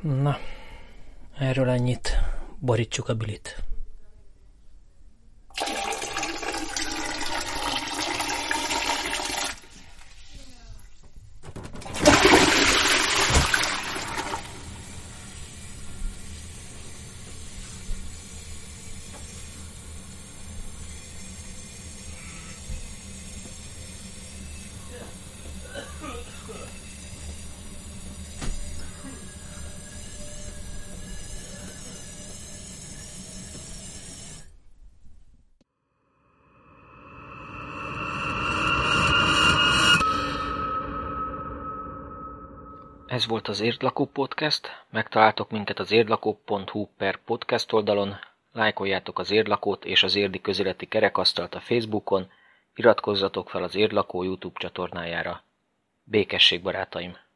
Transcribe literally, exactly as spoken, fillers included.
Na, erről ennyit. Borítsuk a bilit. Ez volt az Érdlakó Podcast, megtaláltok minket az érdlakó pont hu per podcast oldalon, lájkoljátok az Érdlakót és az Érdi Közéleti Kerekasztalt a Facebookon, iratkozzatok fel az Érdlakó YouTube csatornájára. Békesség, barátaim!